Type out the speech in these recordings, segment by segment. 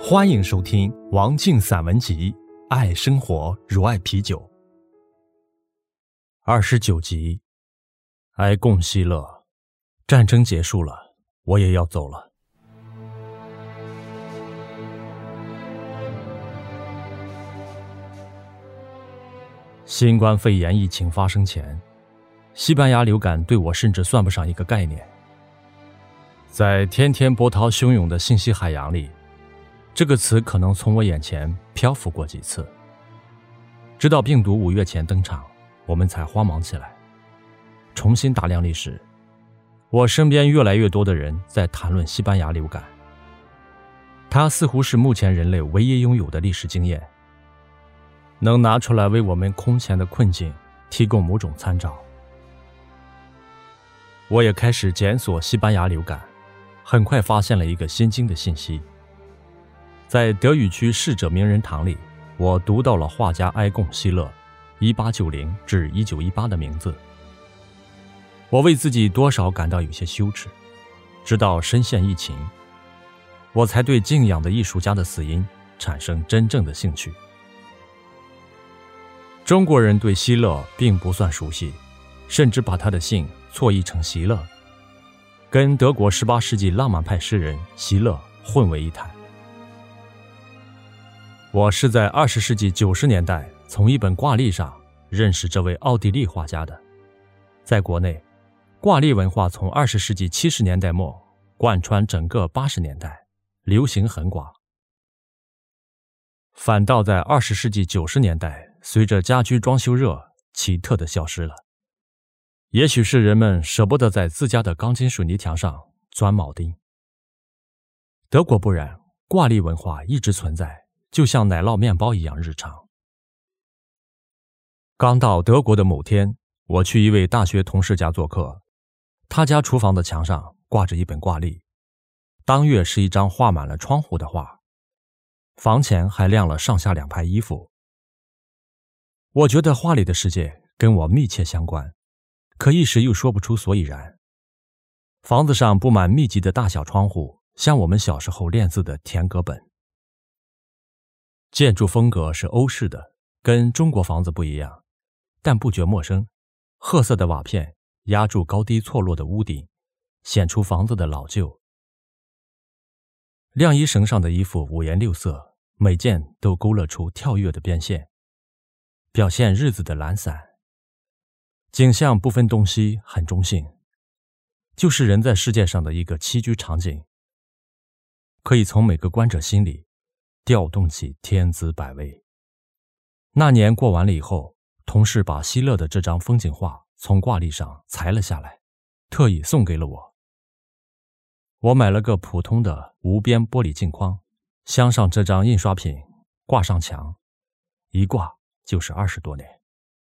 欢迎收听王静散文集《爱生活如爱啤酒》29集。哀共西乐，战争结束了，我也要走了。新冠肺炎疫情发生前，西班牙流感对我甚至算不上一个概念。在天天波涛汹涌的信息海洋里，这个词可能从我眼前漂浮过几次。直到病毒5月前登场，我们才慌忙起来。重新打量历史，我身边越来越多的人在谈论西班牙流感。它似乎是目前人类唯一拥有的历史经验，能拿出来为我们空前的困境提供某种参照。我也开始检索西班牙流感，很快发现了一个新惊的信息。在德语区逝者名人堂里，我读到了画家埃贡·希勒1890至1918的名字。我为自己多少感到有些羞耻，直到深陷疫情，我才对敬仰的艺术家的死因产生真正的兴趣。中国人对希勒并不算熟悉，甚至把他的姓错译成席勒，跟德国18世纪浪漫派诗人席勒混为一谈。我是在20世纪90年代从一本挂历上认识这位奥地利画家的。在国内，挂历文化从20世纪70年代末贯穿整个80年代，流行很广。反倒在20世纪90年代，随着家居装修热，奇特地消失了。也许是人们舍不得在自家的钢筋水泥墙上钻铆钉。德国不然，挂历文化一直存在，就像奶酪面包一样日常。刚到德国的某天，我去一位大学同事家做客，他家厨房的墙上挂着一本挂历，当月是一张画满了窗户的画，房前还晾了上下2排衣服。我觉得画里的世界跟我密切相关，可一时又说不出所以然。房子上布满密集的大小窗户，像我们小时候练字的田格本。建筑风格是欧式的，跟中国房子不一样，但不觉陌生。褐色的瓦片压住高低错落的屋顶，显出房子的老旧。晾衣绳上的衣服五颜六色，每件都勾勒出跳跃的边线，表现日子的懒散。景象不分东西，很中性，就是人在世界上的一个栖居场景，可以从每个观者心里调动起天资百味。那年过完了以后，同事把希勒的这张风景画从挂历上裁了下来，特意送给了我。我买了个普通的无边玻璃镜框，镶上这张印刷品，挂上墙，一挂就是20多年。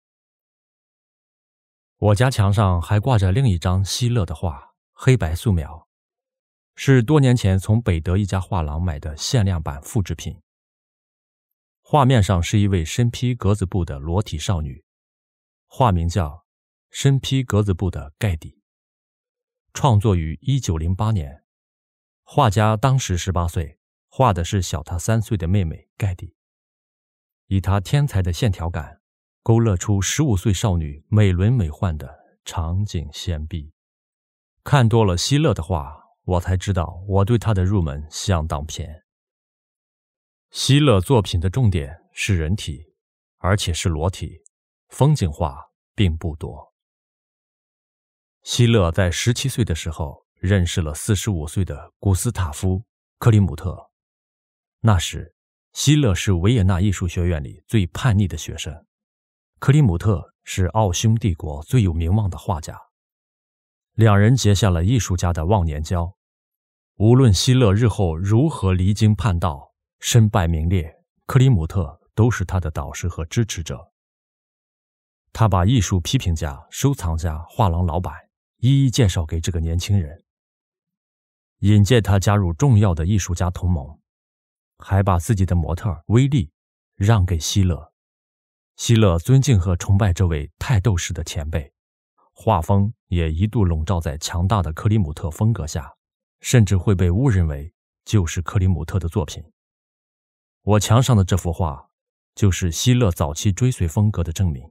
我家墙上还挂着另一张希勒的画，黑白素描，是多年前从北德一家画廊买的限量版复制品。画面上是一位身披格子布的裸体少女，画名叫《身披格子布的盖蒂》，创作于1908年。画家当时18岁，画的是小他3岁的妹妹盖蒂，以他天才的线条感，勾勒出15岁少女美轮美奂的场景纤臂。看多了希勒的画，我才知道我对他的入门相当偏。希勒作品的重点是人体，而且是裸体，风景画并不多。希勒在17岁的时候认识了45岁的古斯塔夫·克里姆特。那时，希勒是维也纳艺术学院里最叛逆的学生，克里姆特是奥匈帝国最有名望的画家。两人结下了艺术家的忘年交。无论希勒日后如何离经叛道，身败名裂，克里姆特都是他的导师和支持者。他把艺术批评家、收藏家、画廊老板一一介绍给这个年轻人，引荐他加入重要的艺术家同盟，还把自己的模特威利让给希勒。希勒尊敬和崇拜这位泰斗式的前辈，画风也一度笼罩在强大的克里姆特风格下，甚至会被误认为就是克里姆特的作品。 我墙上的这幅画就是希勒早期追随风格的证明。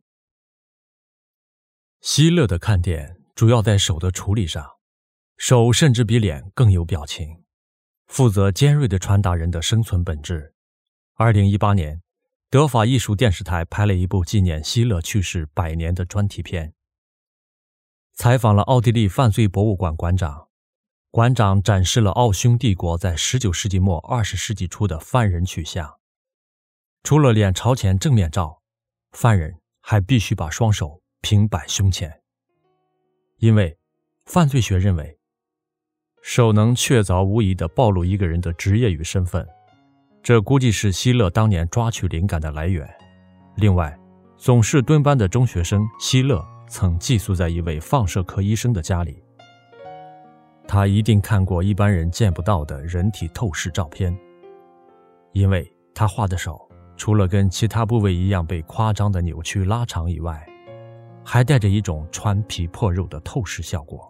希勒的看点主要在手的处理上，手甚至比脸更有表情，负责尖锐地传达人的生存本质。2018年，德法艺术电视台拍了一部纪念希勒去世100年的专题片，采访了奥地利犯罪博物馆馆长，馆长展示了奥匈帝国在19世纪末20世纪初的犯人取向。除了脸朝前正面照，犯人还必须把双手平摆胸前，因为犯罪学认为手能确凿无疑地暴露一个人的职业与身份，这估计是希勒当年抓取灵感的来源。另外，总是蹲班的中学生希勒曾寄宿在一位放射科医生的家里，他一定看过一般人见不到的人体透视照片，因为他画的手除了跟其他部位一样被夸张的扭曲拉长以外，还带着一种穿皮破肉的透视效果。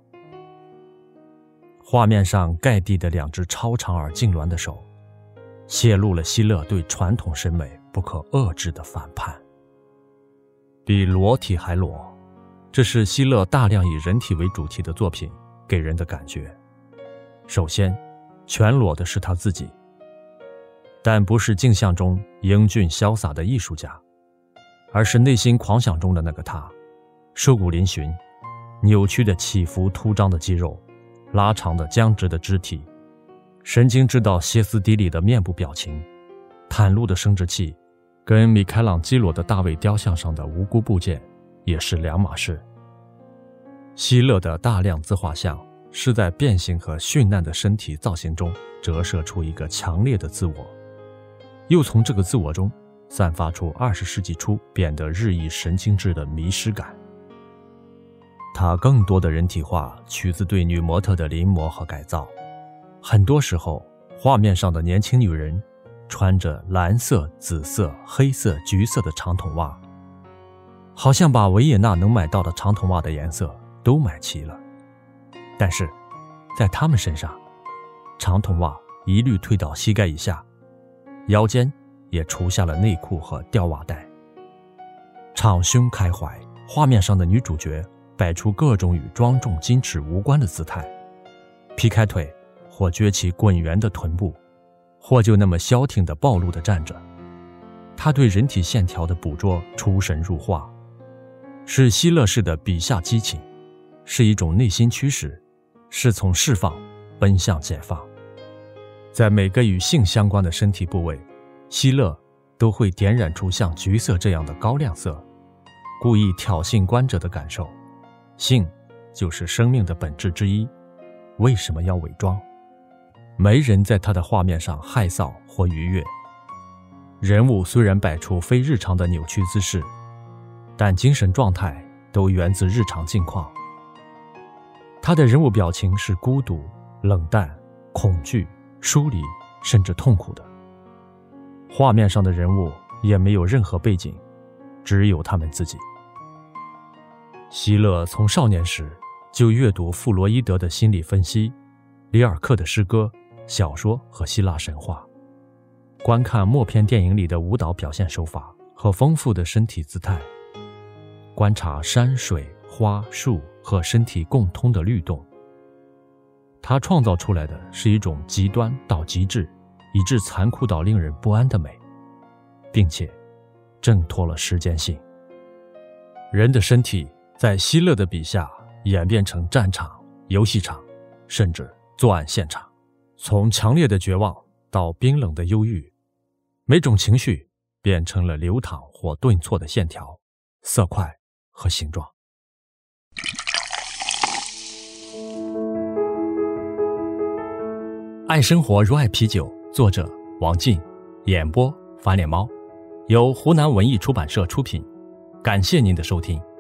画面上盖地的2只超长而痉挛的手，泄露了希勒对传统审美不可遏制的反叛。比裸体还裸，这是希勒大量以人体为主题的作品给人的感觉。首先，全裸的是他自己，但不是镜像中英俊潇洒的艺术家，而是内心狂想中的那个他，瘦骨嶙峋，扭曲的起伏突张的肌肉，拉长的僵直的肢体，神经质到歇斯底里的面部表情，袒露的生殖器，跟米开朗基罗的大卫雕像上的无辜部件也是两码事。希勒的大量自画像是在变形和殉难的身体造型中折射出一个强烈的自我，又从这个自我中散发出20世纪初变得日益神经质的迷失感。他更多的人体画取自对女模特的临摹和改造，很多时候画面上的年轻女人穿着蓝色、紫色、黑色、橘色的长筒袜，好像把维也纳能买到的长筒袜的颜色都买齐了。但是在她们身上，长筒袜一律退到膝盖以下，腰间也除下了内裤和吊袜带。敞胸开怀，画面上的女主角摆出各种与庄重矜持无关的姿态，劈开腿，或撅起滚圆的臀部，或就那么消停地暴露地站着。她对人体线条的捕捉出神入化，是希勒式的笔下激情，是一种内心驱使，是从释放奔向解放。在每个与性相关的身体部位，希勒都会点染出像橘色这样的高亮色，故意挑衅观者的感受。性就是生命的本质之一，为什么要伪装？没人在他的画面上害臊或愉悦。人物虽然摆出非日常的扭曲姿势，但精神状态都源自日常境况。他的人物表情是孤独、冷淡、恐惧、疏离，甚至痛苦的。画面上的人物也没有任何背景，只有他们自己。希勒从少年时就阅读弗洛伊德的心理分析，里尔克的诗歌、小说和希腊神话，观看默片电影里的舞蹈表现手法和丰富的身体姿态，观察山水、花、树和身体共通的律动。他创造出来的是一种极端到极致，以致残酷到令人不安的美，并且挣脱了时间性。人的身体在希勒的笔下演变成战场、游戏场，甚至作案现场，从强烈的绝望到冰冷的忧郁，每种情绪变成了流淌或顿挫的线条、色块和形状。爱生活如爱啤酒，作者王静，演播翻脸猫，由湖南文艺出版社出品。感谢您的收听。